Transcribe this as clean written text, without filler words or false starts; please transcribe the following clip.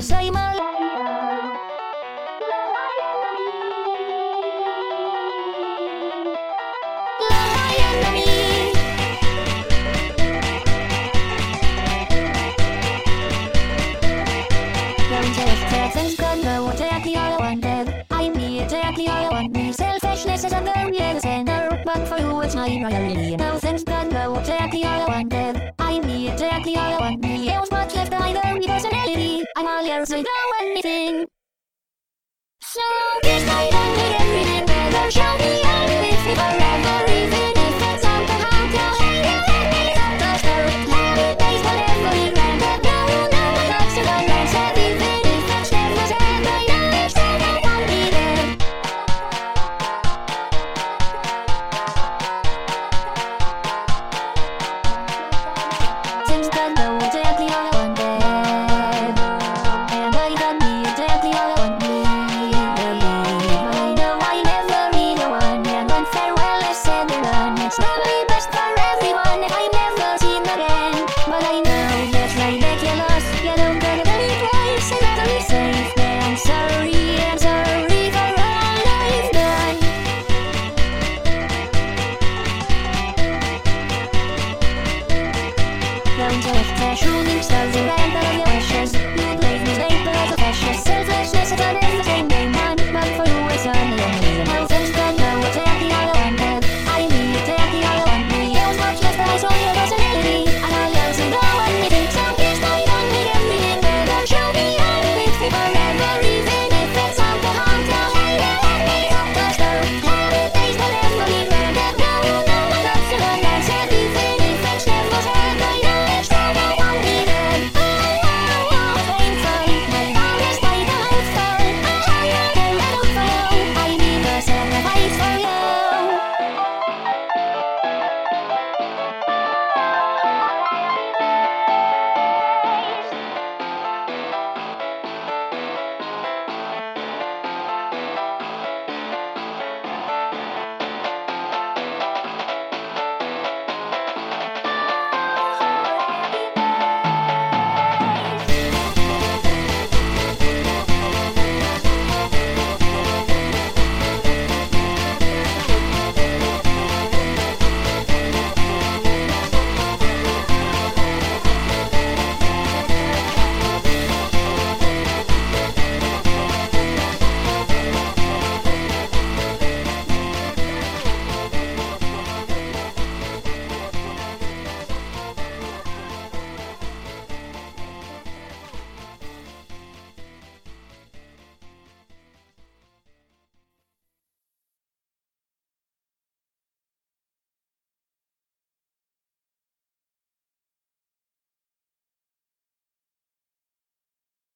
'cause I'm a exactly all I wanted. I'm me, exactly all I want. Me selfishness is a very little center, but for you it's not really. Now thanks God, know exactly all I wanted. I'm me, exactly all I want. Me else what's left behind the personality. I'm all yours, I know anything. So this night I'm with everything, better show me how to live it forever, even if it's out the heart. I'll hang you and me up the start. Happy days, whatever we ran, but now you know my thoughts are gone. That's it, even if it's never said, I understand I won't be there. Since God know exactly all I wanted, and I got me exactly all I want. It's probably best for everyone if I'm never seen again. But I know it's ridiculous. You don't get it twice and better be safe. I'm sorry for all I've done. Down to left, shooting stars.